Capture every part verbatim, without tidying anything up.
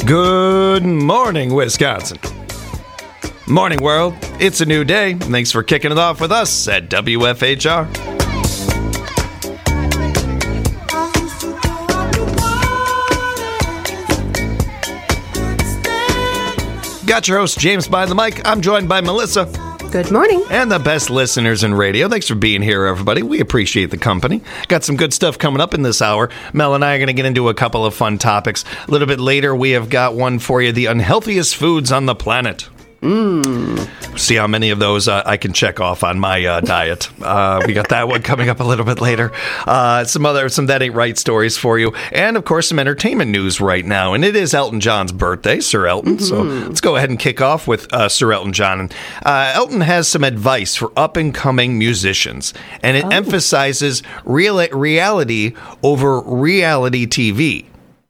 Good morning, Wisconsin. Morning, world. It's a new day. Thanks for kicking it off with us at W F H R. Got your host, James, by the mic. I'm joined by Melissa. Good morning. And the best listeners in radio. Thanks for being here, everybody. We appreciate the company. Got some good stuff coming up in this hour. Mel and I are going to get into a couple of fun topics. A little bit later, we have got one for you, the unhealthiest foods on the planet. Mm. See how many of those uh, I can check off on my uh, diet. Uh, we got that one coming up a little bit later. Uh, some other, some That Ain't Right stories for you. And, of course, some entertainment news right now. And it is Elton John's birthday, Sir Elton. Mm-hmm. So let's go ahead and kick off with uh, Sir Elton John. Uh, Elton has some advice for up-and-coming musicians. And it oh. emphasizes real- reality over reality T V.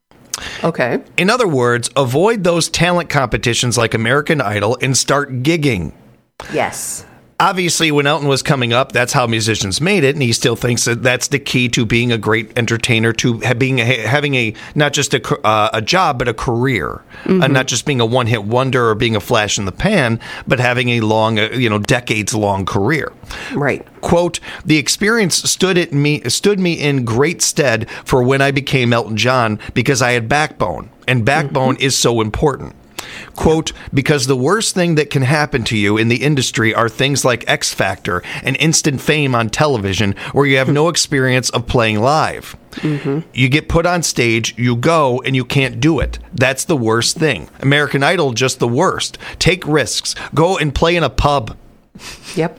Okay. In other words, avoid those talent competitions like American Idol and start gigging. Yes. Obviously, when Elton was coming up, that's how musicians made it, and he still thinks that that's the key to being a great entertainer, to being a, having a not just a, uh, a job, but a career, mm-hmm. uh, not just being a one-hit wonder or being a flash in the pan, but having a long, uh, you know, decades-long career. Right. Quote, the experience stood at me stood me in great stead for when I became Elton John because I had backbone, and backbone mm-hmm. is so important. Quote, because the worst thing that can happen to you in the industry are things like X Factor and instant fame on television where you have no experience of playing live. Mm-hmm. You get put on stage, you go, and you can't do it. That's the worst thing. American Idol, just the worst. Take risks. Go and play in a pub. Yep.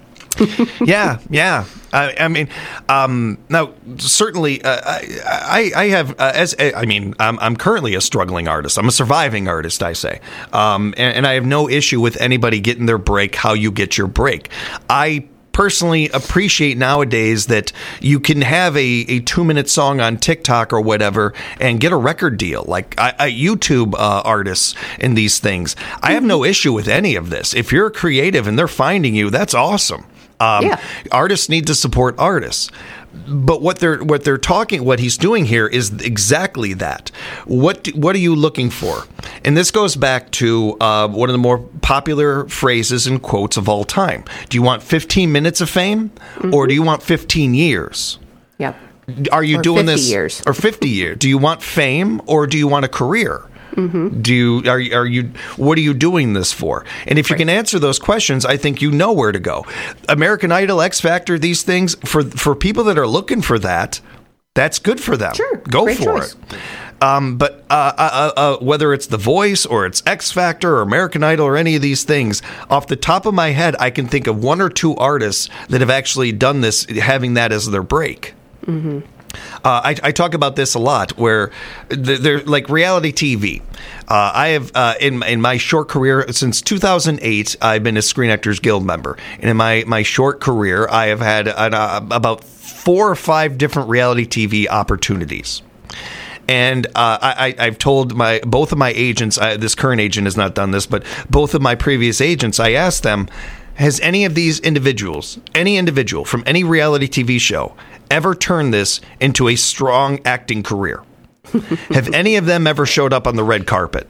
yeah, yeah. I, I mean, um, now certainly, uh, I, I have uh, as I mean, I'm, I'm currently a struggling artist. I'm a surviving artist, I say, um, and, and I have no issue with anybody getting their break. How you get your break, I personally appreciate nowadays that you can have a, a two minute song on TikTok or whatever and get a record deal, like I, I, YouTube uh, artists and these things. I have no issue with any of this. If you're creative and they're finding you, that's awesome. Um, yeah. Artists need to support artists. But what they're what they're talking, what he's doing here is exactly that. What do, what are you looking for? And this goes back to uh, one of the more popular phrases and quotes of all time. Do you want fifteen minutes of fame, mm-hmm. or do you want fifteen years? Yep. Are you or doing fifty this years. or fifty years? Do you want fame or do you want a career? Mm-hmm. Do you are are you what are you doing this for? And if you right. can answer those questions, I think you know where to go. American Idol, X Factor, these things for for people that are looking for that, that's good for them. Sure, go Great for choice. it. Um, but uh, uh, uh, whether it's The Voice or it's X Factor or American Idol or any of these things, off the top of my head, I can think of one or two artists that have actually done this, having that as their break. Mm-hmm. Uh, I, I talk about this a lot, where they're like reality T V. Uh, I have uh, in in my short career since two thousand eight, I've been a Screen Actors Guild member, and in my, my short career, I have had uh, about four or five different reality T V opportunities. And uh, I, I've told my both of my agents, I, this current agent has not done this, but both of my previous agents, I asked them, has any of these individuals, any individual from any reality T V show, ever turned this into a strong acting career? Have any of them ever showed up on the red carpet?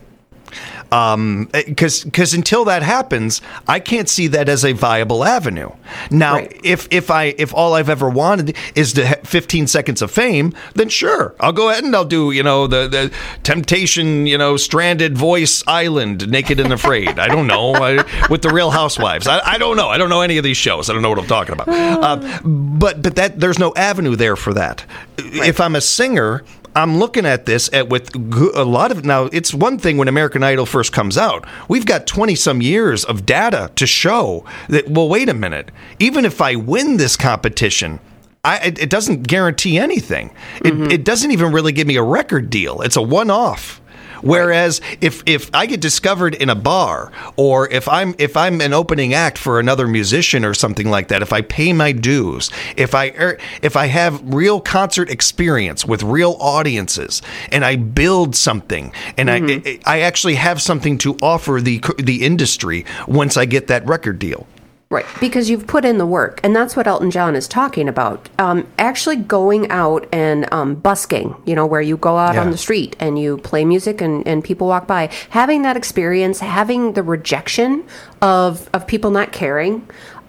Um, because because until that happens, I can't see that as a viable avenue. Now, right. if if I if all I've ever wanted is to have fifteen seconds of fame, then sure, I'll go ahead and I'll do you know the the Temptation you know Stranded Voice Island, Naked and Afraid. I don't know I, with the Real Housewives. I, I don't know. I don't know any of these shows. I don't know what I'm talking about. Uh, but but that there's no avenue there for that. Right. If I'm a singer, I'm looking at this at with a lot of now. It's one thing when American Idol first comes out. We've got twenty some years of data to show that. Well, wait a minute. Even if I win this competition, I, it, it doesn't guarantee anything. Mm-hmm. It, it doesn't even really give me a record deal. It's a one-off. Whereas if, if I get discovered in a bar, or if I'm if I'm an opening act for another musician or something like that, if I pay my dues, if I er, if I have real concert experience with real audiences, and I build something, and mm-hmm. I I actually have something to offer the the industry once I get that record deal. Right, because you've put in the work, and that's what Elton John is talking about. Um, actually going out and um, busking, you know, where you go out Yeah. on the street and you play music and, and people walk by. Having that experience, having the rejection of, of people not caring,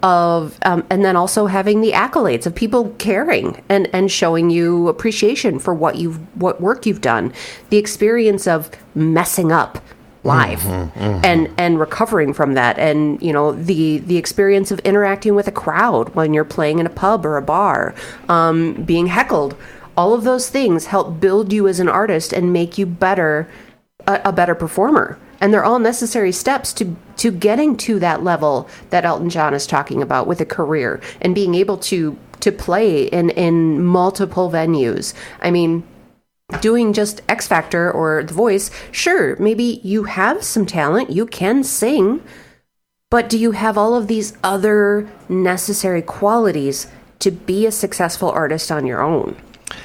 of um, and then also having the accolades of people caring and, and showing you appreciation for what you've what work you've done. The experience of messing up live mm-hmm, mm-hmm. and and recovering from that, and you know the the experience of interacting with a crowd when you're playing in a pub or a bar, um, being heckled. All of those things help build you as an artist and make you better, a, a better performer. And they're all necessary steps to to getting to that level that Elton John is talking about with a career and being able to to play in in multiple venues. I mean, doing just X Factor or The Voice, sure, maybe you have some talent, you can sing, but do you have all of these other necessary qualities to be a successful artist on your own?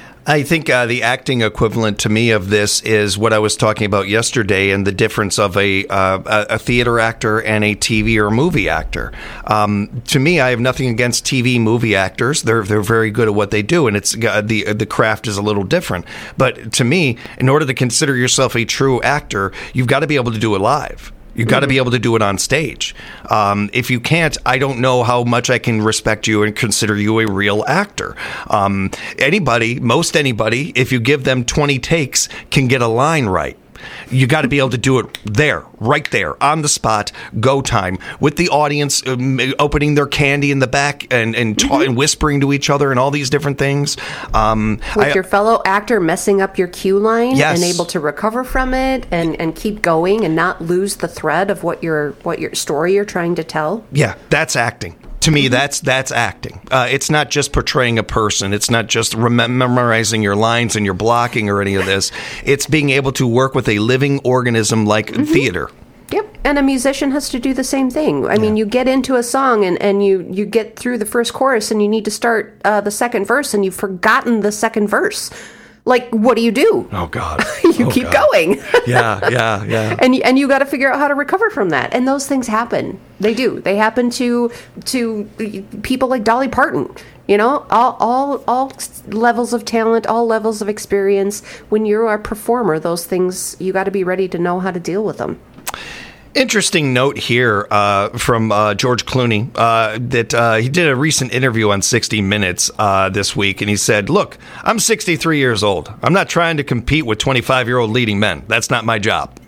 I think uh, the acting equivalent to me of this is what I was talking about yesterday, and the difference of a uh, a theater actor and a T V or movie actor. Um, to me, I have nothing against T V movie actors. They're they're very good at what they do, and it's uh, the the craft is a little different. But to me, in order to consider yourself a true actor, you've got to be able to do it live. You've got to be able to do it on stage. Um, if you can't, I don't know how much I can respect you and consider you a real actor. Um, anybody, most anybody, if you give them twenty takes, can get a line right. You got to be able to do it there, right there, on the spot, go time, with the audience um, opening their candy in the back and and, ta- mm-hmm. and whispering to each other and all these different things. Um, with I, your fellow actor messing up your cue line yes. and able to recover from it and, and keep going and not lose the thread of what your what your story you're trying to tell. Yeah, that's acting. To me, that's that's acting. Uh, it's not just portraying a person. It's not just rem- memorizing your lines and your blocking or any of this. It's being able to work with a living organism like mm-hmm. theater. Yep, and a musician has to do the same thing. I yeah. mean, you get into a song and, and you, you get through the first chorus and you need to start uh, the second verse and you've forgotten the second verse. Like, what do you do? Oh, God. you oh, keep God. going. yeah, yeah, yeah. And and you got to figure out how to recover from that. And those things happen. They do. They happen to to people like Dolly Parton. You know, all all all levels of talent, all levels of experience. When you're a performer, those things, you got to be ready to know how to deal with them. Interesting note here uh, from uh, George Clooney uh, that uh, he did a recent interview on sixty minutes uh, this week, and he said, look, I'm sixty-three years old. I'm not trying to compete with twenty-five-year-old leading men. That's not my job.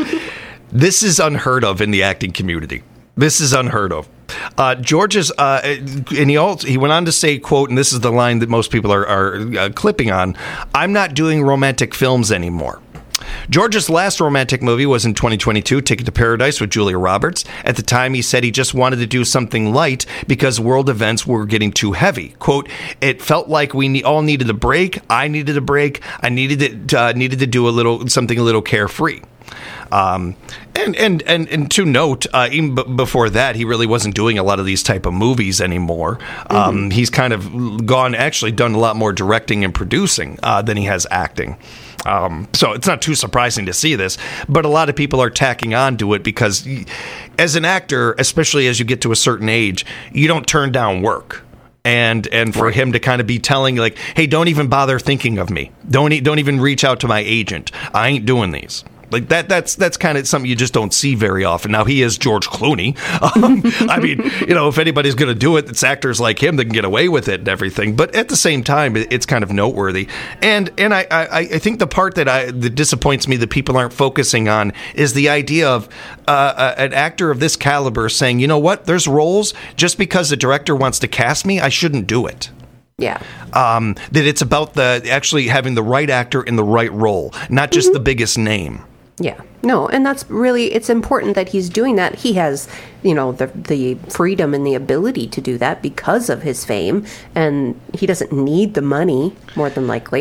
This is unheard of in the acting community. This is unheard of. Uh, George is, uh, and he also, he went on to say, quote, and this is the line that most people are, are uh, clipping on, I'm not doing romantic films anymore. George's last romantic movie was in twenty twenty-two, Ticket to Paradise with Julia Roberts. At the time, he said he just wanted to do something light because world events were getting too heavy. Quote, it felt like we ne- all needed a break. I needed a break. I needed to, uh, needed to do a little something a little carefree. Um, and, and, and, and to note, uh, even b- before that, he really wasn't doing a lot of these type of movies anymore. Um, mm-hmm. He's kind of gone, actually done a lot more directing and producing uh, than he has acting. Um, so it's not too surprising to see this, but a lot of people are tacking on to it because as an actor, especially as you get to a certain age, you don't turn down work. And and for him to kind of be telling like, hey, don't even bother thinking of me. Don't e- don't even reach out to my agent. I ain't doing these. Like that, that's that's kind of something you just don't see very often. Now he is George Clooney. Um, I mean, you know, if anybody's going to do it, it's actors like him that can get away with it and everything. But at the same time, it's kind of noteworthy. And and I, I, I think the part that I that disappoints me that people aren't focusing on is the idea of uh, an actor of this caliber saying, you know what, there's roles just because the director wants to cast me, I shouldn't do it. Yeah. Um, that it's about the actually having the right actor in the right role, not just mm-hmm. the biggest name. Yeah, no, and that's really, it's important that he's doing that. He has, you know, the the freedom and the ability to do that because of his fame, and he doesn't need the money, more than likely.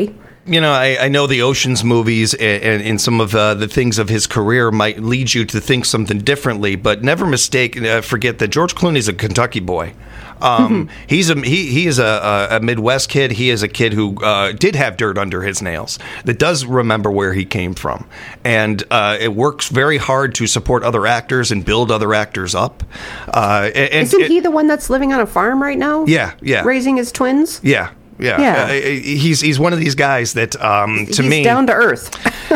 you know, I, I know the Ocean's movies and, and, and some of uh, the things of his career might lead you to think something differently, but never mistake, uh, forget that George Clooney's a Kentucky boy. Um, mm-hmm. He's a he he is a, a Midwest kid. He is a kid who uh, did have dirt under his nails. That does remember where he came from, and uh, it works very hard to support other actors and build other actors up. Uh, and, Isn't and, he the one that's living on a farm right now? Yeah, yeah, raising his twins. Yeah. Yeah, yeah. Uh, he's he's one of these guys that um, to he's me down to earth.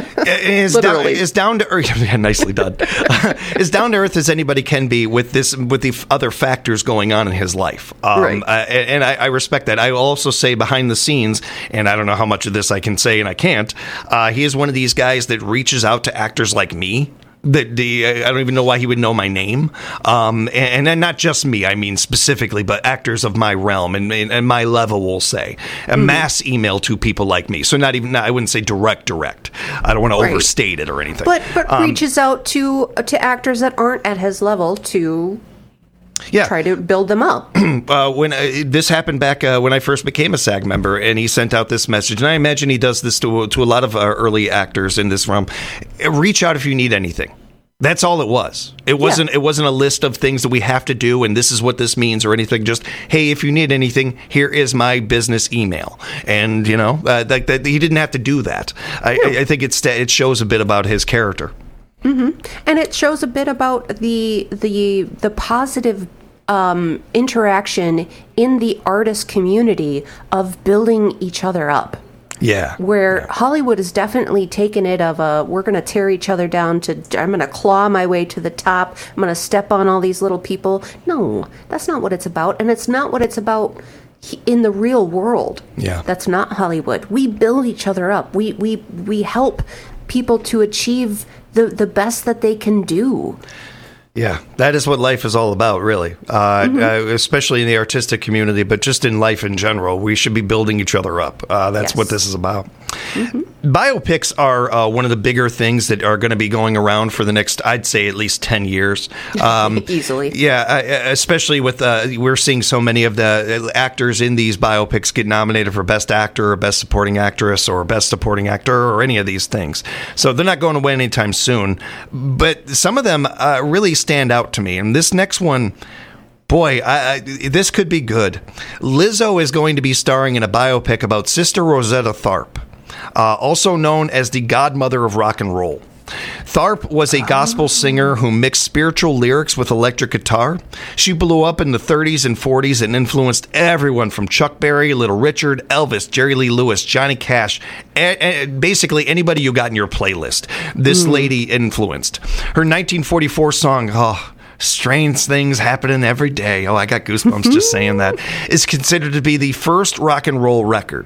is down is down to earth. Yeah, nicely done. As down to earth as anybody can be with this with the f- other factors going on in his life. Um, right. Uh, and I, I respect that. I will also say behind the scenes, and I don't know how much of this I can say and I can't. Uh, he is one of these guys that reaches out to actors like me. That the I don't even know why he would know my name, um, and, and not just me. I mean specifically, but actors of my realm and, and, and my level will say a mm. mass email to people like me. So not even I wouldn't say direct, direct. I don't want to right. overstate it or anything. But but um, reaches out to to actors that aren't at his level to. Yeah. Try to build them up. uh, when uh, this happened back uh, when I first became a SAG member, and he sent out this message, and I imagine he does this to to a lot of uh, early actors in this realm. Reach out if you need anything. That's all it was. It wasn't. Yeah. It wasn't a list of things that we have to do, and this is what this means, or anything. Just hey, if you need anything, here is my business email, and you know, uh, that, that he didn't have to do that. I, yeah. I, I think it's it shows a bit about his character. Mm-hmm. And it shows a bit about the the the positive um, interaction in the artist community of building each other up. Yeah. Where yeah. Hollywood has definitely taken it of a, we're going to tear each other down to, I'm going to claw my way to the top. I'm going to step on all these little people. No, that's not what it's about. And it's not what it's about in the real world. Yeah. That's not Hollywood. We build each other up. We, we, we help people to achieve the, the best that they can do. Yeah, that is what life is all about, really, uh, mm-hmm. uh, especially in the artistic community, but just in life in general. We should be building each other up. Uh, that's yes. what this is about. Mm-hmm. Biopics are uh, one of the bigger things that are going to be going around for the next, I'd say, at least ten years. Um, Easily. Yeah, uh, especially with, uh, we're seeing so many of the actors in these biopics get nominated for Best Actor or Best Supporting Actress or Best Supporting Actor or any of these things. So they're not going away anytime soon. But some of them uh, really stand out to me. And this next one, boy, I, I, this could be good. Lizzo is going to be starring in a biopic about Sister Rosetta Tharpe, uh, also known as the godmother of rock and roll. Tharpe was a gospel singer who mixed spiritual lyrics with electric guitar. She blew up in the thirties and forties and influenced everyone from Chuck Berry, Little Richard, Elvis, Jerry Lee Lewis, Johnny Cash, and, and basically anybody you got in your playlist. This mm. lady influenced. Her nineteen forty-four song, oh, Strange Things Happening Every Day, oh, I got goosebumps just saying that, is considered to be the first rock and roll record.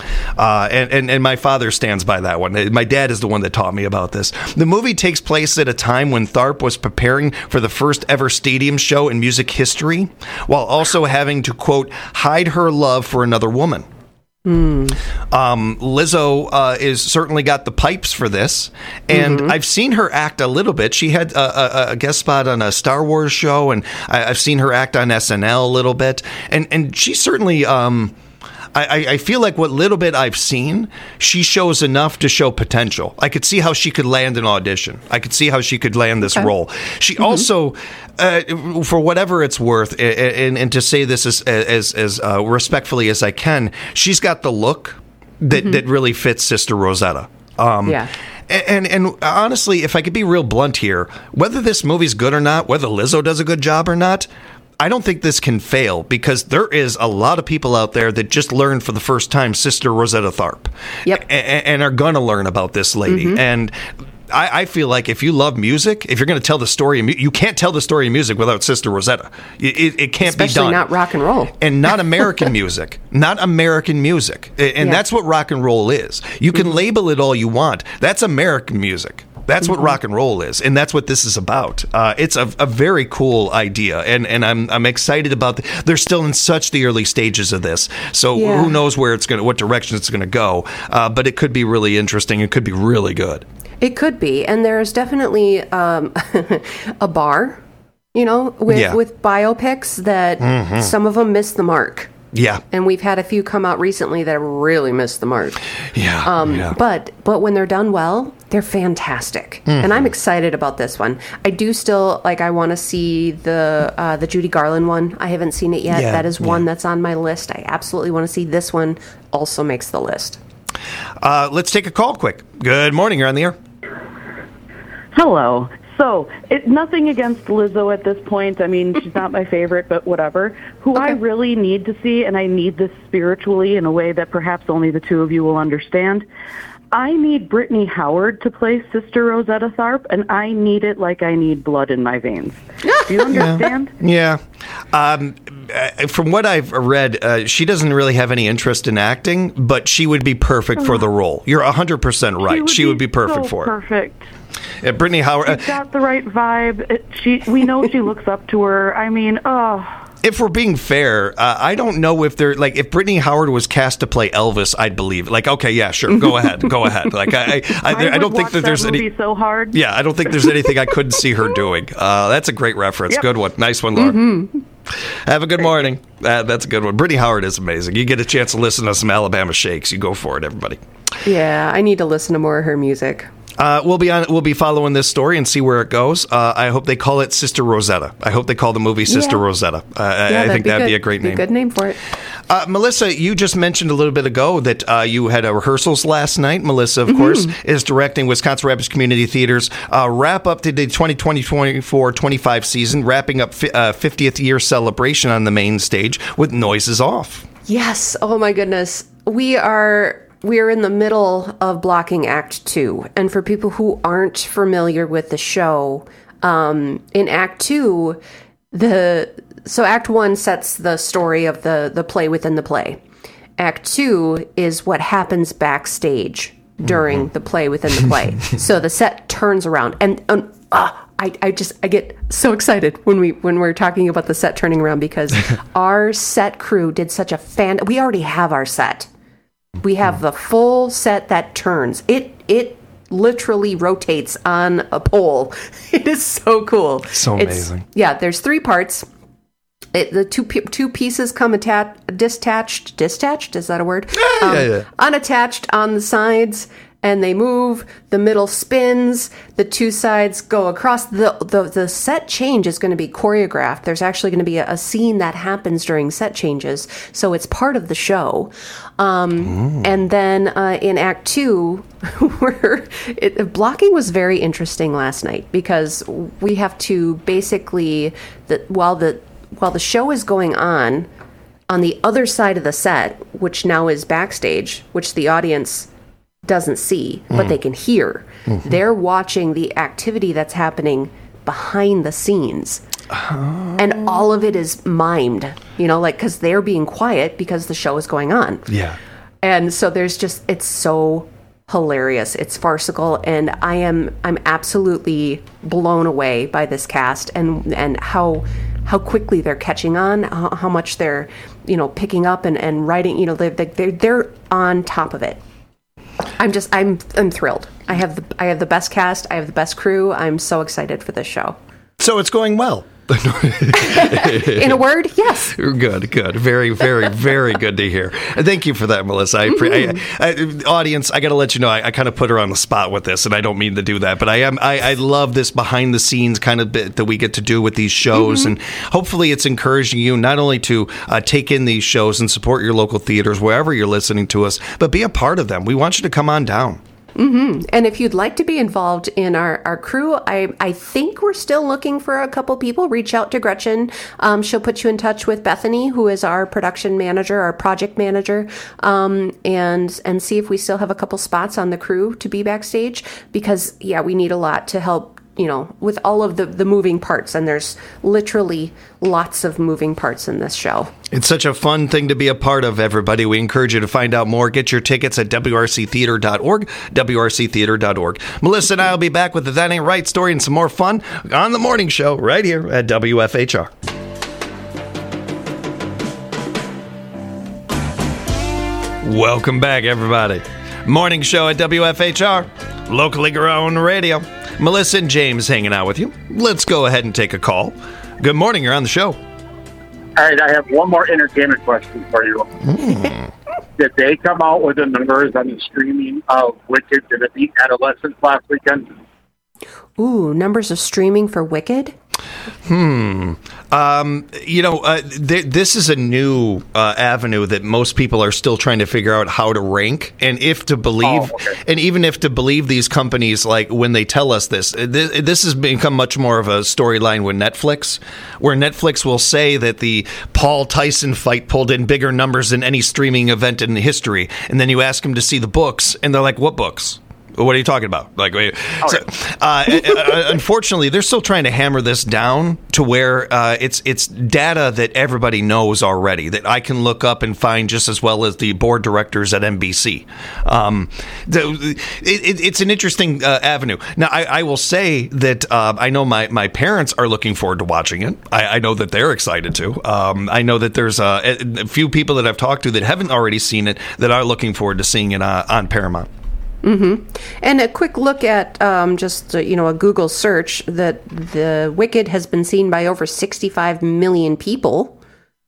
Uh, and, and, and my father stands by that one. My dad is the one that taught me about this. The movie takes place at a time when Tharpe was preparing for the first ever stadium show in music history, while also having to, quote, hide her love for another woman. Mm. Um, Lizzo uh, is certainly got the pipes for this, and mm-hmm. I've seen her act a little bit. She had a, a, a guest spot on a Star Wars show, and I, I've seen her act on S N L a little bit, and and she certainly. Um, I, I feel like what little bit I've seen, she shows enough to show potential. I could see how she could land an audition. I could see how she could land this okay. role. She mm-hmm. also, uh, for whatever it's worth, and, and, and to say this as as, as uh, respectfully as I can, she's got the look that, mm-hmm. that really fits Sister Rosetta. Um, yeah. And, and and honestly, if I could be real blunt here, whether this movie's good or not, whether Lizzo does a good job or not, I don't think this can fail because there is a lot of people out there that just learned for the first time Sister Rosetta Tharpe. Yep. And, and are going to learn about this lady. Mm-hmm. And I, I feel like if you love music, if you're going to tell the story, of mu- you can't tell the story of music without Sister Rosetta. It, it can't Especially be done. Especially not rock and roll. And not American music. Not American music. And yeah. that's what rock and roll is. You can mm-hmm. label it all you want. That's American music. That's what mm-hmm. rock and roll is, and that's what this is about. Uh, it's a, a very cool idea, and, and I'm I'm excited about. The, they're still in such the early stages of this, so yeah. who knows where it's going, what direction it's going to go. Uh, but it could be really interesting. It could be really good. It could be, and there's definitely um, a bar, you know, with yeah. with biopics that mm-hmm. some of them miss the mark. Yeah. And we've had a few come out recently that really missed the mark. Yeah. Um, yeah. But but when they're done well, they're fantastic. Mm-hmm. And I'm excited about this one. I do still, like, I want to see the uh, the Judy Garland one. I haven't seen it yet. Yeah, that is one yeah. that's on my list. I absolutely want to see this one. Also makes the list. Uh, let's take a call quick. Good morning. You're on the air. Hello. So, it, nothing against Lizzo at this point. I mean, she's not my favorite, but whatever. Who Okay. I really need to see, and I need this spiritually in a way that perhaps only the two of you will understand, I need Brittany Howard to play Sister Rosetta Tharpe, and I need it like I need blood in my veins. Do you understand? Yeah. Um, uh, from what I've read, uh, she doesn't really have any interest in acting, but she would be perfect for the role. You're one hundred percent right. She would be, perfect so for it. Perfect. Uh, Brittany Howard. She's got the right vibe. It, she, we know she looks up to her. I mean, oh. If we're being fair, uh, I don't know if they're like if Brittany Howard was cast to play Elvis, I'd believe it. Like, okay, yeah, sure, go ahead, go ahead. Like, I, I, I, I, I don't would think watch that there's that movie any. so hard. Yeah, I don't think there's anything I couldn't see her doing. Uh, that's a great reference. Yep. Good one, nice one, Laura. Mm-hmm. Have a good morning. Uh, that's a good one. Brittany Howard is amazing. You get a chance to listen to some Alabama Shakes, you go for it, everybody. Yeah, I need to listen to more of her music. Uh, we'll be on. We'll be following this story and see where it goes. Uh, I hope they call it Sister Rosetta. I hope they call the movie Sister Yeah. Rosetta. Uh, I, Yeah, I think be that'd good. be a great Be name. a good name for it. Uh, Melissa, you just mentioned a little bit ago that uh, you had a rehearsals last night. Melissa, of mm-hmm. course, is directing Wisconsin Rapids Community Theater's uh, wrap up to the twenty twenty twenty-four twenty-five season, wrapping up fi- uh, fiftieth year celebration on the main stage with Noises Off. Yes. Oh my goodness. We are we are in the middle of blocking Act Two, and for people who aren't familiar with the show, um, in Act Two, the so Act One sets the story of the the play within the play. Act Two is what happens backstage during mm-hmm. the play within the play. So the set turns around, and. and uh, I, I just I get so excited when we when we're talking about the set turning around because our set crew did such a fan. We already have our set. We have the full set that turns. It it literally rotates on a pole. It is so cool. So amazing. It's, yeah, there's three parts. It, the two two pieces come attached, disattached. Disattached is that a word? Yeah, um, yeah, yeah. Unattached on the sides. And they move, the middle spins, the two sides go across. The the, the set change is going to be choreographed. There's actually going to be a, a scene that happens during set changes. So it's part of the show. Um, and then uh, in Act Two, where it, blocking was very interesting last night because we have to basically, the, while the while the show is going on, on the other side of the set, which now is backstage, which the audience doesn't see, but mm. they can hear. Mm-hmm. They're watching the activity that's happening behind the scenes. Oh. And all of it is mimed, you know, like, because they're being quiet because the show is going on. Yeah. And so there's just, it's so hilarious. It's farcical. And I am, I'm absolutely blown away by this cast and, and how, how quickly they're catching on, how, how much they're, you know, picking up and, and writing, you know, they're, they're, they're on top of it. I'm just I'm I'm thrilled. I have the I have the best cast. I have the best crew. I'm so excited for this show. So it's going well. In a word, yes. Good, good. Very, very, very good to hear. Thank you for that, Melissa. I, mm-hmm. I, I, audience, I got to let you know, I, I kind of put her on the spot with this, and I don't mean to do that, but I am. I, I love this behind the scenes kind of bit that we get to do with these shows, mm-hmm. and hopefully it's encouraging you not only to uh, take in these shows and support your local theaters wherever you're listening to us, but be a part of them. We want you to come on down. Mm-hmm. And if you'd like to be involved in our, our crew, I, I think we're still looking for a couple people. Reach out to Gretchen. Um, she'll put you in touch with Bethany, who is our production manager, our project manager, um, and and see if we still have a couple spots on the crew to be backstage. Because, yeah, we need a lot to help, you know, with all of the, the moving parts. And there's literally lots of moving parts in this show. It's such a fun thing to be a part of, everybody. We encourage you to find out more. Get your tickets at W R C theater dot org, W R C theater dot org. Melissa and I will be back with the That Ain't Right story and some more fun on the morning show right here at W F H R. Welcome back, everybody. Morning show at W F H R, locally grown radio. Melissa and James hanging out with you. Let's go ahead and take a call. Good morning. You're on the show. right, I have one more entertainment question for you. Mm. Did they come out with the numbers on the streaming of Wicked? Did it beat Adolescence last weekend? Ooh, numbers of streaming for Wicked? Hmm. Um, you know, uh, th- this is a new uh, avenue that most people are still trying to figure out how to rank and if to believe, Oh, okay. and even if to believe these companies, like when they tell us this, this, this has become much more of a storyline with Netflix, where Netflix will say that the Paul Tyson fight pulled in bigger numbers than any streaming event in history. And then you ask them to see the books and they're like, what books? What are you talking about? Like, wait, so, uh, unfortunately, they're still trying to hammer this down to where uh, it's it's data that everybody knows already, that I can look up and find just as well as the board directors at N B C. Um, the, it, it's an interesting uh, avenue. Now, I, I will say that uh, I know my, my parents are looking forward to watching it. I, I know that they're excited to. Um, I know that there's a, a few people that I've talked to that haven't already seen it that are looking forward to seeing it uh, on Paramount. Mm-hmm. And a quick look at um, just, uh, you know, a Google search that the Wicked has been seen by over sixty-five million people.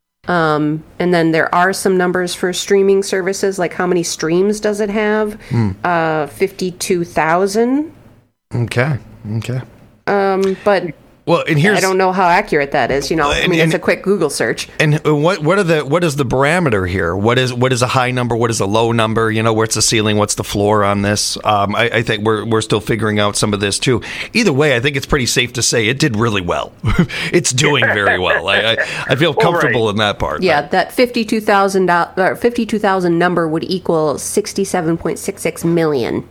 Um, and then there are some numbers for streaming services, like how many streams does it have? Mm. Uh, fifty-two thousand. Okay. Okay. Um, but... Well, and here's, I don't know how accurate that is. You know, I mean, and, it's a quick Google search. And what what are the what is the parameter here? What is what is a high number? What is a low number? You know, where's the ceiling? What's the floor on this? Um, I, I think we're we're still figuring out some of this too. Either way, I think it's pretty safe to say it did really well. It's doing very well. I I, I feel comfortable well, right. in that part. Yeah, but. That fifty-two thousand uh, fifty-two thousand number would equal sixty-seven point six six million.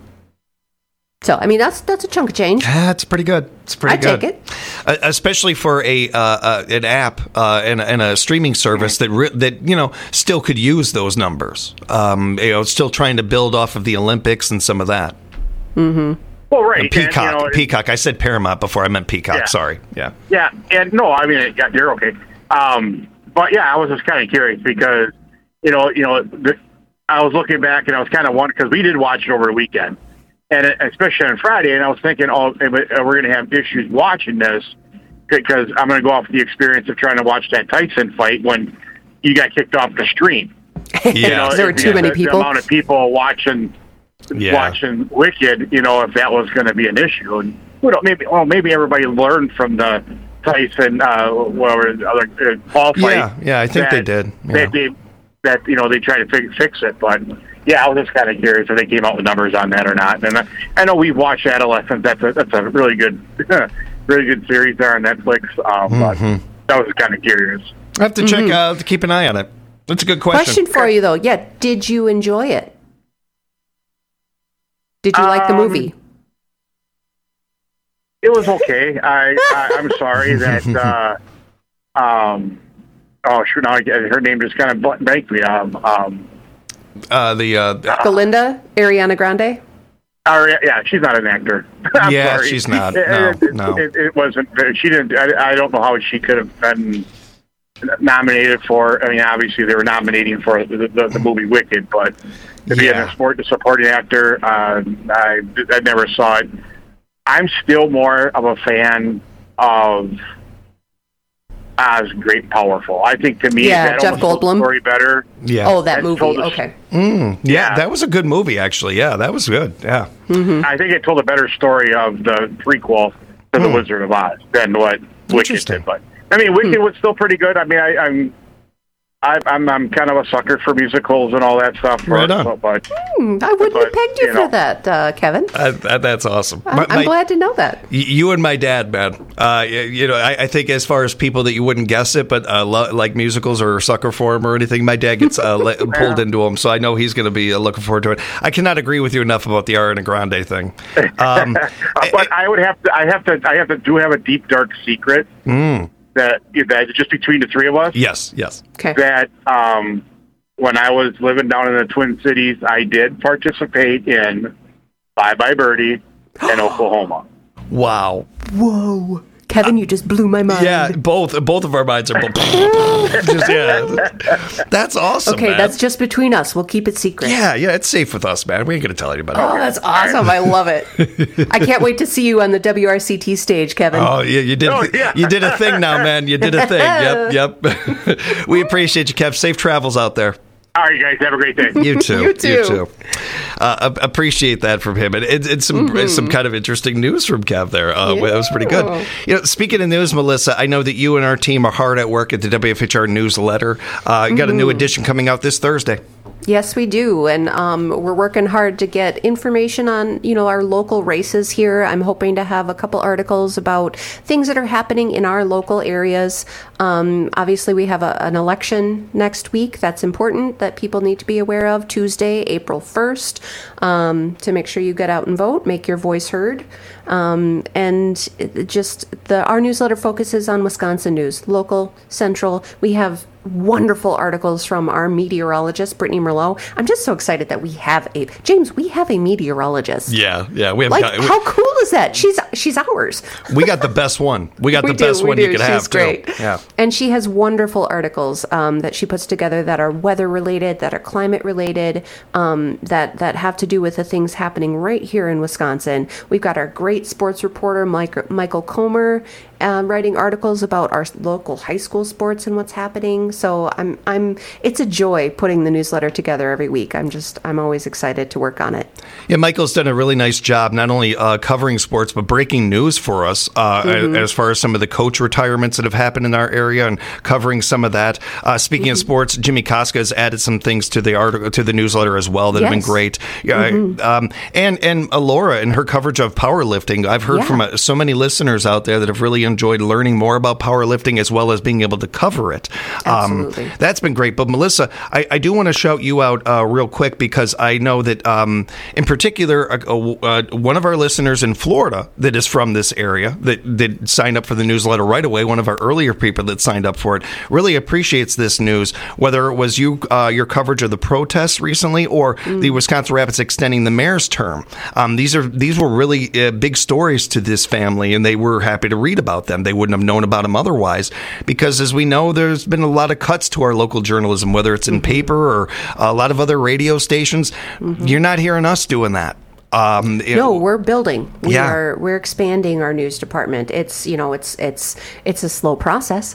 So, I mean, that's that's a chunk of change. That's pretty good. It's pretty I'd good. take it. Uh, especially for a uh, uh, an app uh, and, and a streaming service that re- that you know still could use those numbers. Um, you know, still trying to build off of the Olympics and some of that. Mm-hmm. Well, right. And Peacock. And, you know, Peacock. I said Paramount before I meant Peacock. Yeah. Sorry. Yeah. Yeah. And no, I mean, yeah, you're okay. Um, but yeah, I was just kind of curious because you know, you know, the, I was looking back and I was kind of wondering because we did watch it over the weekend. And especially on Friday, and I was thinking, oh, we're going to have issues watching this because I'm going to go off the experience of trying to watch that Tyson fight when you got kicked off the stream. Yeah, you know, there were too the, many the, people. The amount of people watching yeah. watching Wicked, you know, if that was going to be an issue, and you know, maybe, well, maybe everybody learned from the Tyson, uh, whatever other uh, Paul fight. Yeah, yeah, I think that, they did. Yeah. That they that you know they tried to fix, fix it, but. Yeah, I was just kind of curious if they came out with numbers on that or not. And I, I know we've watched Adolescence. That's a that's a really good, really good series there on Netflix. Um, mm-hmm. But I was kind of curious. I have to check mm-hmm. out to keep an eye on it. That's a good question. Question for you though. Yeah, did you enjoy it? Did you um, like the movie? It was okay. I, I I'm sorry that. Uh, um, oh, sure. Now I, her name just kind of blanked me. Um. um Uh, the uh, Belinda, Ariana Grande. Oh yeah, yeah, she's not an actor. I'm yeah, sorry. she's not. No, it, no. It, it wasn't. She didn't. I, I don't know how she could have been nominated for. I mean, obviously they were nominating for the, the, the movie Wicked, but to be yeah. a sport, a supporting actor, uh, I I never saw it. I'm still more of a fan of Oz Great Powerful. I think to me yeah, that Jeff Goldblum story better. Yeah. Oh, that movie. Okay. Mm, yeah, yeah, that was a good movie actually. Yeah, that was good. Yeah. Mm-hmm. I think it told a better story of the prequel to mm. The Wizard of Oz than what Wicked did. But I mean, Wicked mm. was still pretty good. I mean, I, I'm. I, I'm I'm kind of a sucker for musicals and all that stuff. Right but, on. But, mm, I wouldn't but, have pegged you, you know, for that, uh, Kevin. Uh, that, that's awesome. I'm, my, I'm glad to know that. You and my dad, man. Uh, you know, I, I think as far as people that you wouldn't guess it, but uh, lo- like musicals or sucker for them or anything, my dad gets uh, le- pulled into them, so I know he's going to be uh, looking forward to it. I cannot agree with you enough about the Ariana Grande thing. Um, but I, I would have to. I have to. I have to do have a deep dark secret. Mm. That that just between the three of us. Yes, yes. Okay. That um, when I was living down in the Twin Cities, I did participate in Bye Bye Birdie in Oklahoma. Wow. Whoa. Kevin, you just blew my mind. Yeah, both both of our minds are both. just, yeah. That's awesome, Okay, man. that's just between us. We'll keep it secret. Yeah, yeah, it's safe with us, man. We ain't going to tell anybody. Oh, that's awesome. I love it. I can't wait to see you on the W R C T stage, Kevin. Oh, yeah, you did. Oh, yeah. You did a thing now, man. You did a thing. Yep, yep. We appreciate you, Kev. Safe travels out there. All right, you guys have a great day. You too. You too. Uh, appreciate that from him, and it's, it's some Mm-hmm. some kind of interesting news from Kev there. Uh, That was pretty good. Yeah. You know, speaking of news, Melissa, I know that you and our team are hard at work at the W F H R newsletter. Uh, you got a Mm-hmm. new edition coming out this Thursday. Yes, we do, and um, we're working hard to get information on, you know, our local races here. I'm hoping to have a couple articles about things that are happening in our local areas. Um, obviously, we have a, an election next week. That's important that people need to be aware of. Tuesday, April first, um, to make sure you get out and vote, make your voice heard. Um, and it just the our newsletter focuses on Wisconsin news, local, central. We have wonderful articles from our meteorologist, Brittany Merlot. I'm just so excited that we have a James. We have a meteorologist. Yeah, yeah. We have Like, got, we, how cool is that? She's she's ours. we got the best one. We got We the do, best we one do. you could She's have great. too. Yeah. And she has wonderful articles um, that she puts together that are weather related, that are climate related, um, that that have to do with the things happening right here in Wisconsin. We've got our great sports reporter Mike, Michael Comer um, writing articles about our local high school sports and what's happening. So I'm I'm it's a joy putting the newsletter together every week. I'm just I'm always excited to work on it. Yeah, Michael's done a really nice job, not only uh, covering sports, but breaking news for us uh, Mm-hmm. as far as some of the coach retirements that have happened in our area and covering some of that. Uh, speaking Mm-hmm. of sports, Jimmy Koska has added some things to the article, to the newsletter as well that have been Yes. great. Yeah, Mm-hmm. I- um, and and Alora and her coverage of powerlifting. I've heard Yeah. from uh, so many listeners out there that have really enjoyed learning more about powerlifting as well as being able to cover it. Absolutely. Um, that's been great. But Melissa, I, I do want to shout you out uh, real quick because I know that um, in particular, uh, uh, one of our listeners in Florida that is from this area that, that signed up for the newsletter right away, one of our earlier people that signed up for it, really appreciates this news, whether it was you, uh, your coverage of the protests recently or Mm. the Wisconsin Rapids extending the mayor's term. Um, these are these were really uh, big stories to this family, and they were happy to read about them. They wouldn't have known about them otherwise, because as we know, there's been a lot of cuts to our local journalism, whether it's in Mm-hmm. paper or a lot of other radio stations. Mm-hmm. You're not hearing us doing that. Um, it- No, we're building. We Yeah. are we're expanding our news department. It's you know it's it's it's a slow process,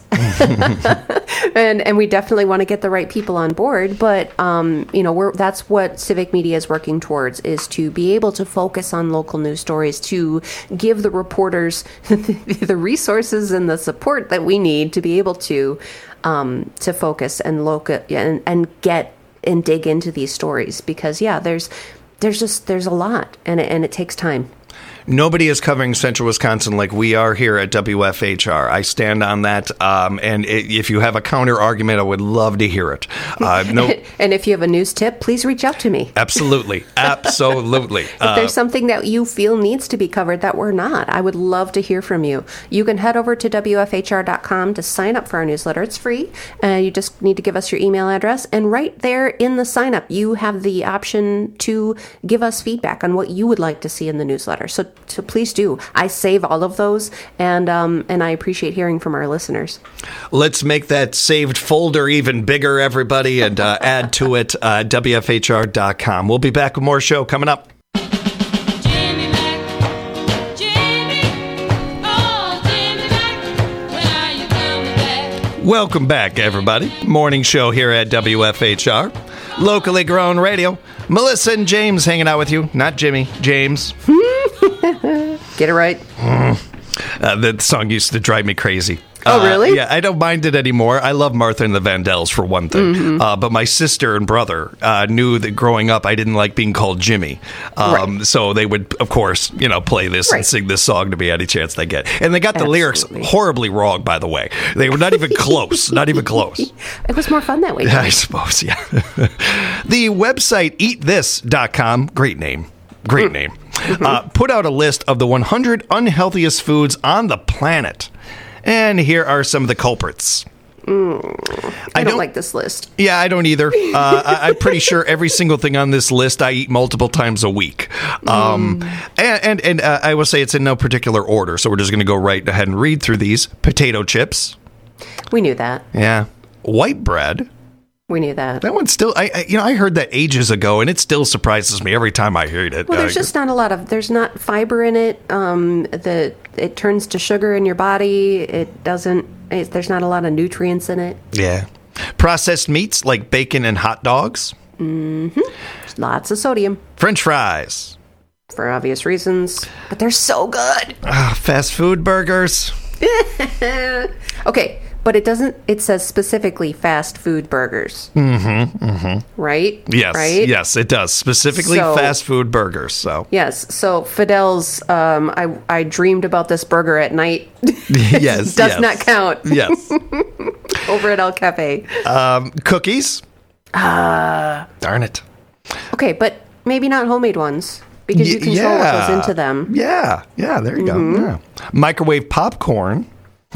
and and we definitely want to get the right people on board. But um, you know we're that's what Civic Media is working towards, is to be able to focus on local news stories, to give the reporters the resources and the support that we need to be able to um, to focus and local and and get and dig into these stories, because yeah, there's. There's just there's a lot, and it, and it takes time. Nobody is covering Central Wisconsin like we are here at W F H R. I stand on that. Um, and it, if you have a counter argument, I would love to hear it. Uh, no, And if you have a news tip, please reach out to me. absolutely, absolutely. If Uh, there's something that you feel needs to be covered that we're not, I would love to hear from you. You can head over to W F H R dot com to sign up for our newsletter. It's free. Uh, you just need to give us your email address. And right there in the sign up, you have the option to give us feedback on what you would like to see in the newsletter. So, so please do. I save all of those, and um, and I appreciate hearing from our listeners. Let's make that saved folder even bigger, everybody, and uh, add to it uh, W F H R dot com. We'll be back with more show coming up. Jimmy Mac, Jimmy, oh Jimmy Mac, when are you coming back? Welcome back, everybody. Morning show here at W F H R. Locally grown radio. Melissa and James hanging out with you. Not Jimmy, James. Get it right. Uh, that song used to drive me crazy. Oh, Uh, really? yeah, I don't mind it anymore. I love Martha and the Vandells, for one thing. Mm-hmm. Uh, but my sister and brother uh, knew that growing up, I didn't like being called Jimmy. Um, Right. So they would, of course, you know, play this and Right. sing this song to me any chance they get. And they got the lyrics Absolutely. horribly wrong, by the way. They were not even close. Not even close. It was more fun that way. I suppose, yeah. The website eat this dot com, great name, great name, uh, put out a list of the one hundred unhealthiest foods on the planet. And here are some of the culprits. I, don't, like this list. Yeah, I don't either. Uh, I, I'm pretty sure every single thing on this list I eat multiple times a week. Um, Mm. And and, and uh, I will say it's in no particular order, so we're just going to go right ahead and read through these. Potato chips. We knew that. Yeah. White bread. We knew that. That one still, I, I you know, I heard that ages ago, and it still surprises me every time I hear it. Well, there's Uh, just not a lot of, there's not fiber in it. Um, the it turns to sugar in your body. It doesn't. It, there's not a lot of nutrients in it. Yeah. Processed meats like bacon and hot dogs. Mm-hmm. There's lots of sodium French fries. for obvious reasons, but they're so good. Ah, fast food burgers. Okay, but it doesn't. It says specifically fast food burgers. Mm-hmm. Mm-hmm. Right. Yes. Right. Yes, it does. Specifically So- fast food burgers. So Yes. So Fidel's. Um, I I dreamed about this burger at night. yes, Does yes. not count. Yes. Over at El Cafe. Um, cookies. Ah. Darn it. Okay, but maybe not homemade ones because you Y- control what yeah. goes into them. Yeah. Yeah. There you Mm-hmm. go. Yeah. Microwave popcorn.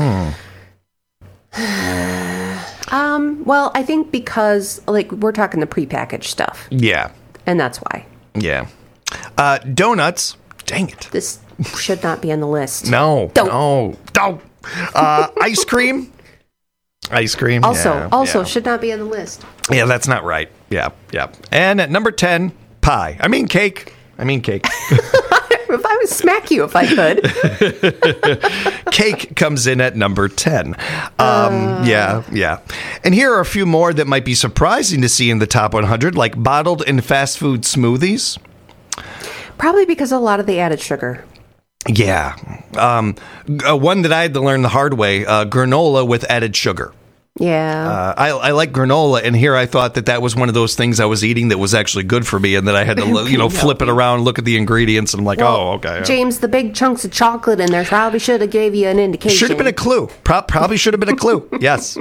Um. Well, I think because like we're talking the prepackaged stuff, Yeah. and that's why Yeah. Uh, donuts. Dang it. this should not be on the list. No. Don't. No. Don't. Uh, ice cream. Ice cream. Also, yeah, also yeah. should not be on the list. Yeah, that's not right. Yeah, yeah. And at number ten, pie. I mean cake. I mean cake. If I would smack you if I could. Cake comes in at number ten. Um, yeah, yeah. And here are a few more that might be surprising to see in the top one hundred, like bottled and fast food smoothies. Probably because of a lot of the added sugar. Yeah. Um, uh, one that I had to learn the hard way, uh, granola with added sugar. Yeah. Uh, I, I like granola, and here I thought that that was one of those things I was eating that was actually good for me, and that I had to, you know, flip it around, look at the ingredients, and I'm like, oh, okay. James, the big chunks of chocolate in there probably should have gave you an indication. Should have been a clue. Pro- probably should have been a clue. Yes.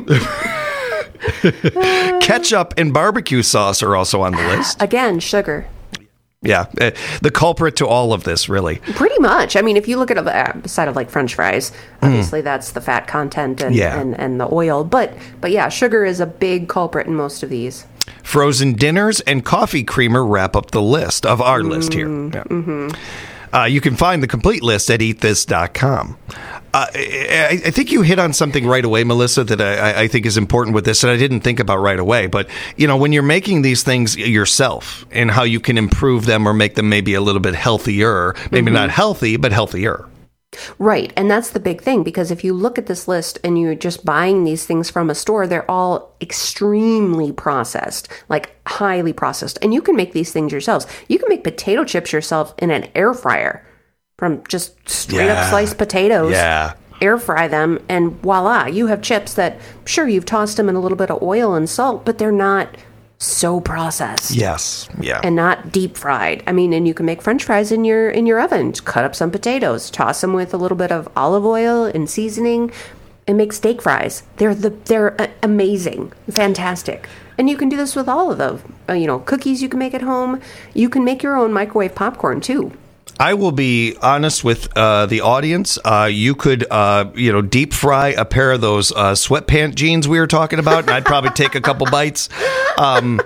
Ketchup and barbecue sauce are also on the list. Again, sugar. Yeah. Uh, the culprit to all of this, really. Pretty much. I mean, if you look at a uh, side of like French fries, obviously that's the fat content and, Yeah. and, and the oil. But but yeah, sugar is a big culprit in most of these. Frozen dinners and coffee creamer wrap up the list of our list here. Yeah. Mm-hmm. Uh, you can find the complete list at eat this dot com. Uh, I, I think you hit on something right away, Melissa, that I, I think is important with this, and I didn't think about right away. But, you know, when you're making these things yourself and how you can improve them or make them maybe a little bit healthier, maybe Mm-hmm. not healthy, but healthier. Right. And that's the big thing, because if you look at this list and you're just buying these things from a store, they're all extremely processed, like highly processed. And you can make these things yourselves. You can make potato chips yourself in an air fryer from just straight Yeah. up sliced potatoes. Yeah. Air fry them, and voila, you have chips that, sure, you've tossed them in a little bit of oil and salt, but they're not so processed. Yes. Yeah. And not deep fried. I mean, and you can make French fries in your in your oven. Just cut up some potatoes, toss them with a little bit of olive oil and seasoning, and make steak fries. They're the they're uh, amazing, fantastic. And you can do this with all of the uh, you know cookies you can make at home. You can make your own microwave popcorn too. I will be honest with uh, the audience. Uh, you could, uh, you know, deep fry a pair of those uh, sweatpant jeans we were talking about, and I'd probably take a couple bites. Um,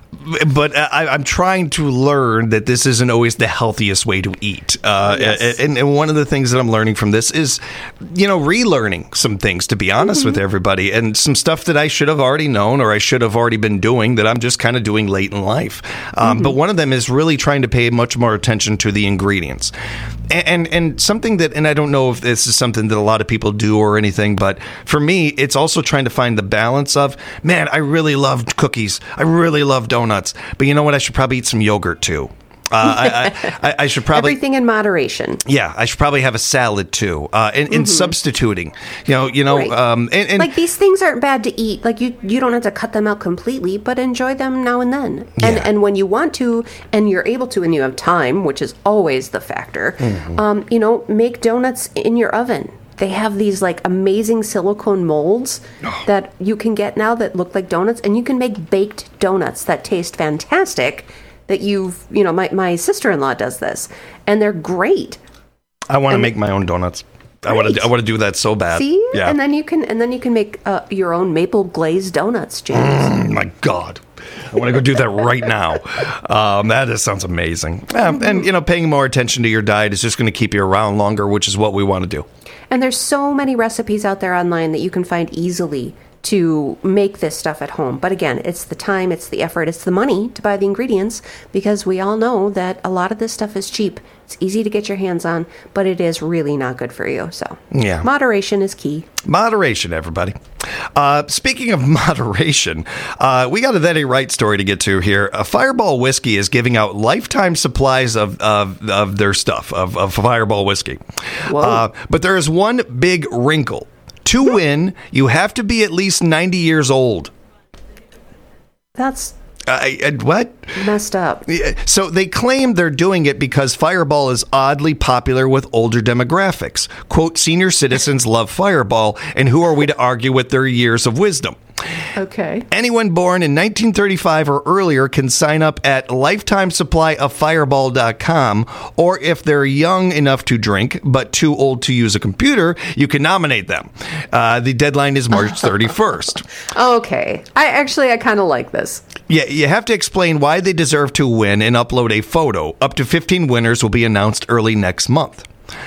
but I, I'm trying to learn that this isn't always the healthiest way to eat. Uh, Yes. and, and one of the things that I'm learning from this is, you know, relearning some things, to be honest with everybody, and some stuff that I should have already known or I should have already been doing that I'm just kind of doing late in life. Um, But one of them is really trying to pay much more attention to the ingredients. And, and and something that, and I don't know if this is something that a lot of people do or anything, but for me, it's also trying to find the balance of, man, I really love cookies. I really love donuts. But you know what? I should probably eat some yogurt too. Uh, I, I, I should probably, Everything in moderation. yeah, I should probably have a salad too. Uh, and, and substituting, you know, you know, Right. um, and, and Like, these things aren't bad to eat. Like, you you don't have to cut them out completely, but enjoy them now and then. And Yeah. and when you want to, and you're able to, and you have time, which is always the factor. Mm-hmm. Um, you know, make donuts in your oven. They have these like amazing silicone molds Oh. that you can get now that look like donuts, and you can make baked donuts that taste fantastic. That you've, you know, my my sister in law does this, and they're great. I want to make my own donuts. I want to. Right. I want to do that so bad. See? Yeah. And then you can and then you can make uh, your own maple glazed donuts, James. Oh my God. I want to go do that right now. Um, that is, sounds amazing. Um, and, you know, paying more attention to your diet is just going to keep you around longer, which is what we want to do. And there's so many recipes out there online that you can find easily to make this stuff at home. But again, it's the time, it's the effort, it's the money to buy the ingredients, because we all know that a lot of this stuff is cheap. It's easy to get your hands on, but it is really not good for you. So Yeah. moderation is key. Moderation, everybody. Uh, speaking of moderation, uh, we got a That Ain't Right story to get to here. Uh, Fireball Whiskey is giving out lifetime supplies of of, of their stuff, of, of Fireball Whiskey. Whoa. Uh, but there is one big wrinkle. To win, you have to be at least ninety years old. That's I, I, what? messed up. Yeah, So they claim they're doing it because Fireball is oddly popular with older demographics. Quote, senior citizens love Fireball, and who are we to argue with their years of wisdom? Okay. Anyone born in nineteen thirty-five or earlier can sign up at lifetime supply of fireball dot com, or if they're young enough to drink but too old to use a computer, you can nominate them. Uh, the deadline is March thirty-first. Okay. I actually I kind of like this. Yeah, you have to explain why they deserve to win and upload a photo. Up to fifteen winners will be announced early next month.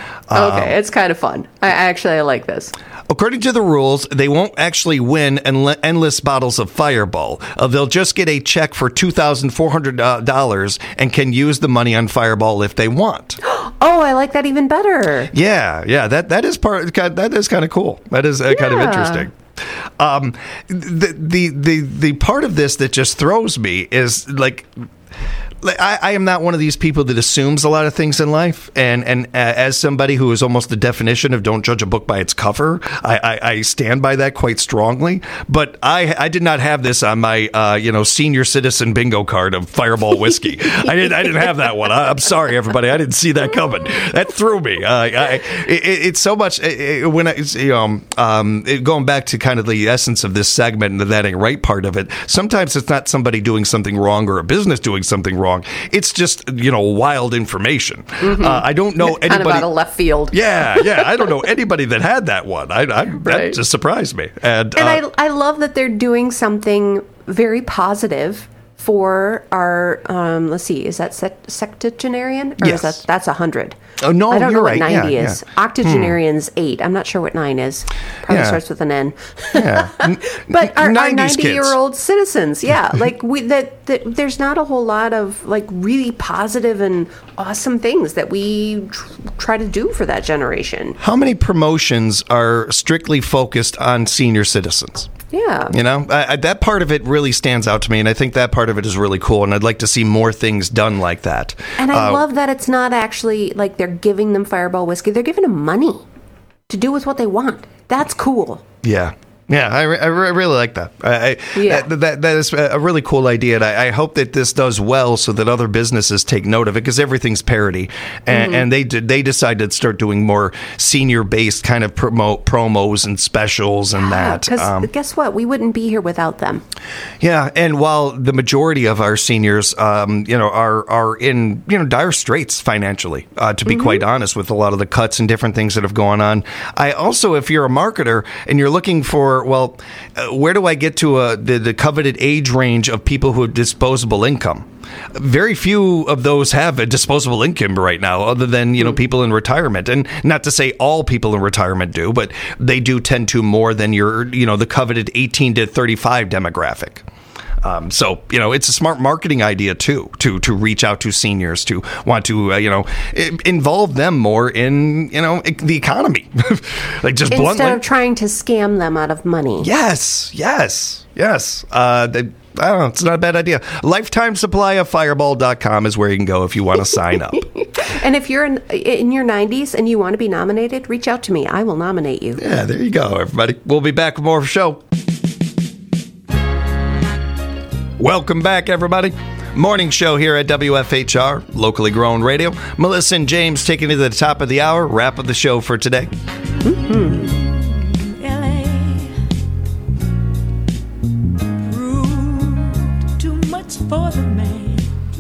Okay, it's kind of fun. I actually I like this. According to the rules, they won't actually win enle- endless bottles of Fireball. Uh, they'll just get a check for two thousand four hundred dollars and can use the money on Fireball if they want. Oh, I like that even better. Yeah, yeah, that that is part. That is kind of cool. That is uh, kind of Yeah. interesting. Um, the, the the the part of this that just throws me is like. like, I, I am not one of these people that assumes a lot of things in life, and and uh, as somebody who is almost the definition of don't judge a book by its cover, I, I, I stand by that quite strongly. But I I did not have this on my uh, you know senior citizen bingo card of Fireball whiskey. I didn't I didn't have that one. I, I'm sorry, everybody. I didn't see that coming. That threw me. Uh, I, it, it, it's so much it, when I you know um, it, going back to kind of the essence of this segment and the That Ain't Right part of it. Sometimes it's not somebody doing something wrong or a business doing something wrong. It's just, you know, wild information. Mm-hmm. Uh, I don't know kind anybody. of out of left field. Yeah, yeah. I don't know anybody that had that one. I, I Right. That just surprised me. And, And uh, I, I love that they're doing something very positive for our, um, let's see, is that sect- septuagenarian? Or Yes. is that, that's one hundred. Oh, no, I don't you're know what right. ninety Yeah, is. yeah. Octogenarian's eight. I'm not sure what nine is. Probably Yeah. starts with an N. yeah. But our, our nineties kids. ninety-year-old citizens, yeah, like we that, that there's not a whole lot of like really positive and awesome things that we tr- try to do for that generation. How many promotions are strictly focused on senior citizens? Yeah. You know, I, I, that part of it really stands out to me, and I think that part of it is really cool, and I'd like to see more things done like that. And I Uh, love that it's not actually like they're giving them Fireball whiskey. They're giving them money to do with what they want. That's cool. Yeah. Yeah, I, re- I re- really like that. I, I, Yeah. that, that that is a really cool idea, and I, I hope that this does well so that other businesses take note of it, because everything's parody, and, Mm-hmm. and they did, they decided to start doing more senior based kind of promo promos and specials and that. Because Um, guess what? We wouldn't be here without them. yeah, and while the majority of our seniors, um, you know, are are in you know dire straits financially, uh, to be Mm-hmm. quite honest, with a lot of the cuts and different things that have gone on. I also, if you're a marketer and you're looking for, well, uh, where do I get to uh, the the coveted age range of people who have disposable income? Very few of those have a disposable income right now, other than you know people in retirement, and not to say all people in retirement do, but they do tend to more than your you know the coveted eighteen to thirty-five demographic. Um, so you know it's a smart marketing idea too to to reach out to seniors, to want to uh, you know i- involve them more in you know e- the economy, like just Instead bluntly. of trying to scam them out of money. Yes, yes, yes. Uh, they, I don't know. It's not a bad idea. Lifetime supply of fireball dot com is where you can go if you want to sign up. And if you're in, in your nineties and you want to be nominated, reach out to me. I will nominate you. Yeah, there you go, everybody. We'll be back with more of the show. Welcome back, everybody. Morning show here at W F H R, locally grown radio. Melissa and James taking it to the top of the hour. Wrap up the show for today. L A Rude, too much for the man.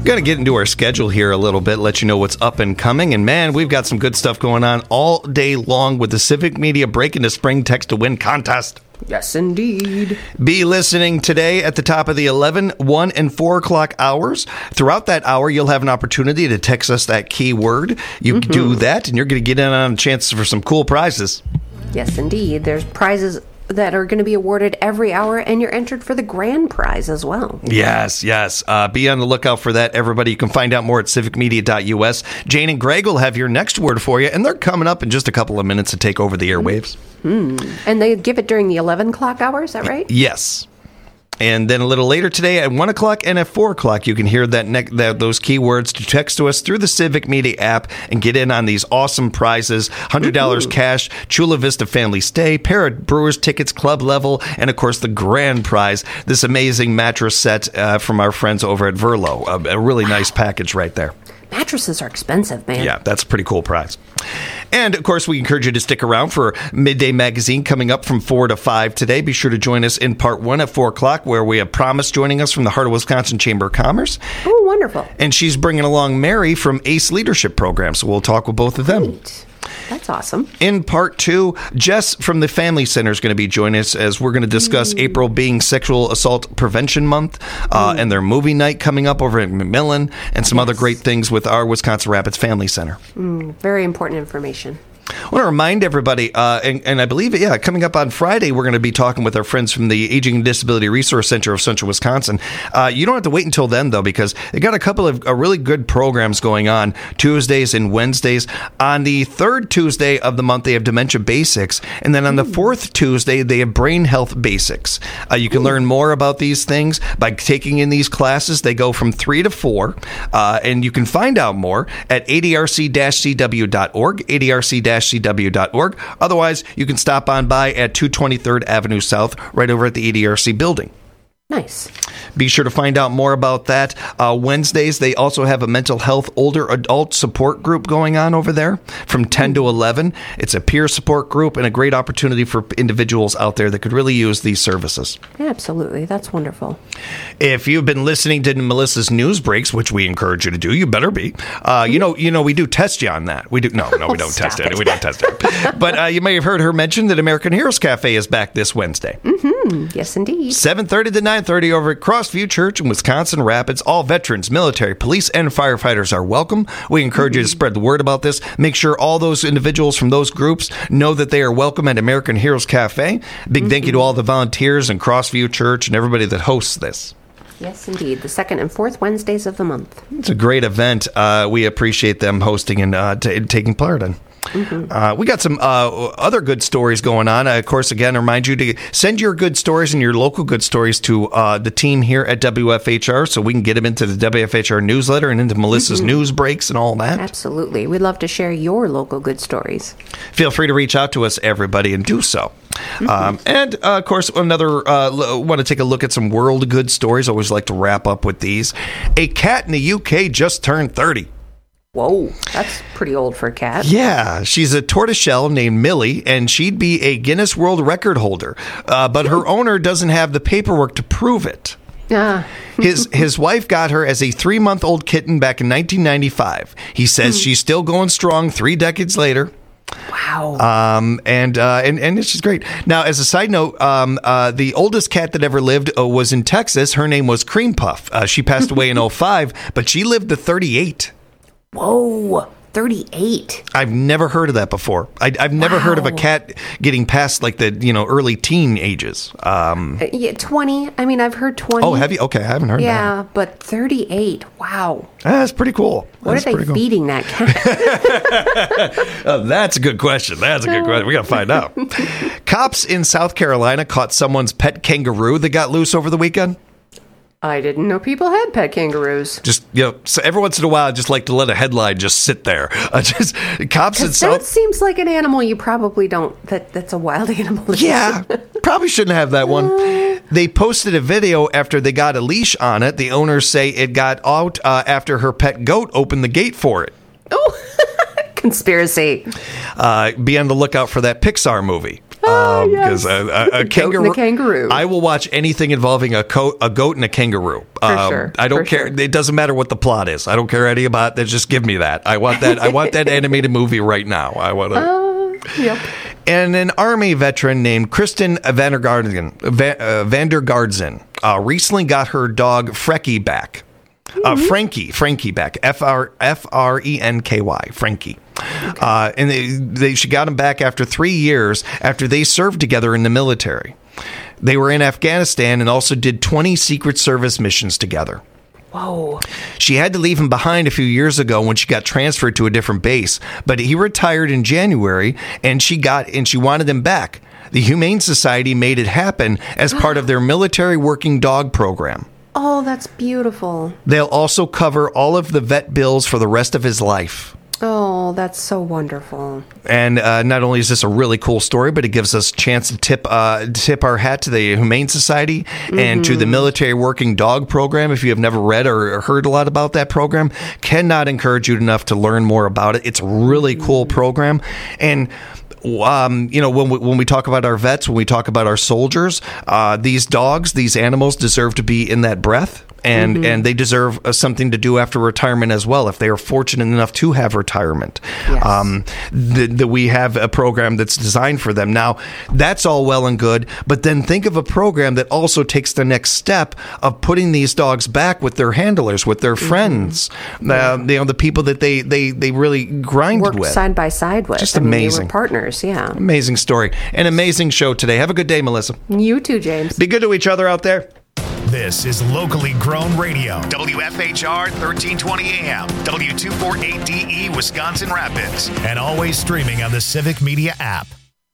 Going to get into our schedule here a little bit, let you know what's up and coming. And man, we've got some good stuff going on all day long with the Civic Media Break into Spring Text to Win contest. Yes, indeed. Be listening today at the top of the eleven, one, and four o'clock hours. Throughout that hour, you'll have an opportunity to text us that keyword. You mm-hmm. do that, and you're going to get in on a chance for some cool prizes. Yes, indeed. There's prizes that are going to be awarded every hour, and you're entered for the grand prize as well. Yes, yes. Uh, be on the lookout for that, everybody. You can find out more at civic media dot u s. Jane and Greg will have your next word for you, and they're coming up in just a couple of minutes to take over the airwaves. Mm. And they give it during the eleven o'clock hour, is that right? Yes. And then a little later today at one o'clock and at four o'clock, you can hear that, ne- that those keywords to text to us through the Civic Media app and get in on these awesome prizes. one hundred dollars Ooh. Cash, Chula Vista family stay, pair of Brewers tickets, club level, and of course the grand prize, this amazing mattress set uh, from our friends over at Verlo. A, a really nice package right there. Mattresses are expensive, man. Yeah, that's a pretty cool prize. And, of course, we encourage you to stick around for Midday Magazine coming up from four to five today. Be sure to join us in part one at four o'clock, where we have Promise joining us from the Heart of Wisconsin Chamber of Commerce. Oh, wonderful. And she's bringing along Mary from ACE Leadership Program, so we'll talk with both of them. Great. That's awesome. In part two, Jess from the Family Center is going to be joining us as we're going to discuss mm. April being Sexual Assault Prevention Month uh, mm. and their movie night coming up over at Macmillan and some yes. other great things with our Wisconsin Rapids Family Center. Mm, very important information. I want to remind everybody, uh, and, and I believe, yeah, coming up on Friday, we're going to be talking with our friends from the Aging and Disability Resource Center of Central Wisconsin. Uh, you don't have to wait until then, though, because they got a couple of uh, really good programs going on Tuesdays and Wednesdays. On the third Tuesday of the month, they have Dementia Basics, and then on the fourth Tuesday, they have Brain Health Basics. Uh, you can learn more about these things by taking in these classes. They go from three to four, uh, and you can find out more at A D R C C W dot org, A D R C C W dot org. Otherwise, you can stop on by at two twenty-third Avenue South, right over at the A D R C building. Nice. Be sure to find out more about that. Uh, Wednesdays, they also have a mental health older adult support group going on over there from ten to eleven. It's a peer support group and a great opportunity for individuals out there that could really use these services. Yeah, absolutely. That's wonderful. If you've been listening to Melissa's news breaks, which we encourage you to do, you better be. Uh, you know, you know, we do test you on that. We do. No, no, we don't test it. it. We don't test it. But uh, you may have heard her mention that American Heroes Cafe is back this Wednesday. Mm-hmm. Yes, indeed. seven thirty to nine thirty over at Crossview Church in Wisconsin Rapids. All veterans, military, police, and firefighters are welcome. We encourage mm-hmm. you to spread the word about this. Make sure all those individuals from those groups know that they are welcome at American Heroes Cafe. Big mm-hmm. thank you to all the volunteers and Crossview Church and everybody that hosts this. Yes, indeed. The second and fourth Wednesdays of the month. It's a great event. Uh, we appreciate them hosting and uh, t- taking part in. Mm-hmm. Uh, we got some uh, other good stories going on. Uh, of course, again, I remind you to send your good stories and your local good stories to uh, the team here at W F H R so we can get them into the W F H R newsletter and into Melissa's mm-hmm. news breaks and all that. Absolutely. We'd love to share your local good stories. Feel free to reach out to us, everybody, and do so. Mm-hmm. Um, and, uh, of course, another, uh, l- want to take a look at some world good stories. I always like to wrap up with these. A cat in the U K just turned thirty. Whoa, that's pretty old for a cat. Yeah, she's a tortoiseshell named Millie, and she'd be a Guinness World Record holder. Uh, but her owner doesn't have the paperwork to prove it. Ah. his his wife got her as a three-month-old kitten back in nineteen ninety-five. He says mm. she's still going strong three decades later. Wow. Um, and, uh, and, and it's just great. Now, as a side note, um, uh, the oldest cat that ever lived uh, was in Texas. Her name was Cream Puff. Uh, she passed away in oh five, but she lived to thirty-eight. Whoa, thirty-eight. I've never heard of that before. I, I've never wow. heard of a cat getting past like the, you know, early teen ages. Um, uh, yeah, twenty. I mean, I've heard twenty. Oh, have you? Okay, I haven't heard yeah, that. Yeah, but thirty-eight. Wow. That's pretty cool. What that's are they feeding cool. that cat? uh, that's a good question. That's a good question. We got to find out. Cops in South Carolina caught someone's pet kangaroo that got loose over the weekend. I didn't know people had pet kangaroos. Just, you know, so every once in a while, I just like to let a headline just sit there. Uh, just cops in South. That seems like an animal you probably don't. That that's a wild animal. Yeah, probably shouldn't have that one. Uh, they posted a video after they got a leash on it. The owners say it got out uh, after her pet goat opened the gate for it. Oh, conspiracy. Uh, be on the lookout for that Pixar movie. Um, yes. Because a, a, a Goat and a kangaroo, kangaroo. I will watch anything involving a, co- a goat and a kangaroo. Um, sure, I don't for care. sure. It doesn't matter what the plot is. I don't care any about that. Just give me that. I want that. I want that animated movie right now. I want to. Uh, yep. And an Army veteran named Kristen Vandergaarden, Va- uh, Vandergaardsen uh, recently got her dog Frecky back. Uh, Frankie, Frankie back. F R F R E N K Y, Frankie. Uh, and they, they, she got him back after three years after they served together in the military. They were in Afghanistan and also did twenty Secret Service missions together. Whoa. She had to leave him behind a few years ago when she got transferred to a different base, but he retired in January and she got and she wanted him back. The Humane Society made it happen as part of their military working dog program. Oh, that's beautiful. They'll also cover all of the vet bills for the rest of his life. Oh, that's so wonderful. And uh, not only is this a really cool story, but it gives us a chance to tip uh, tip our hat to the Humane Society mm-hmm. and to the Military Working Dog Program. If you have never read or heard a lot about that program, cannot encourage you enough to learn more about it. It's a really cool program. And Um, you know, when we, when we talk about our vets, when we talk about our soldiers, uh, these dogs, these animals deserve to be in that breath. And, mm-hmm. and they deserve uh, something to do after retirement as well, if they are fortunate enough to have retirement. Yes. Um, that th- we have a program that's designed for them. Now, that's all well and good, but then think of a program that also takes the next step of putting these dogs back with their handlers, with their mm-hmm. friends, yeah. uh, you know, the people that they, they, they really grinded Worked with. side by side with. Just I mean, amazing. they were partners, yeah. Amazing story. An amazing show today. Have a good day, Melissa. You too, James. Be good to each other out there. This is locally grown radio. W F H R thirteen twenty A M, W two forty-eight D E, Wisconsin Rapids. And always streaming on the Civic Media app.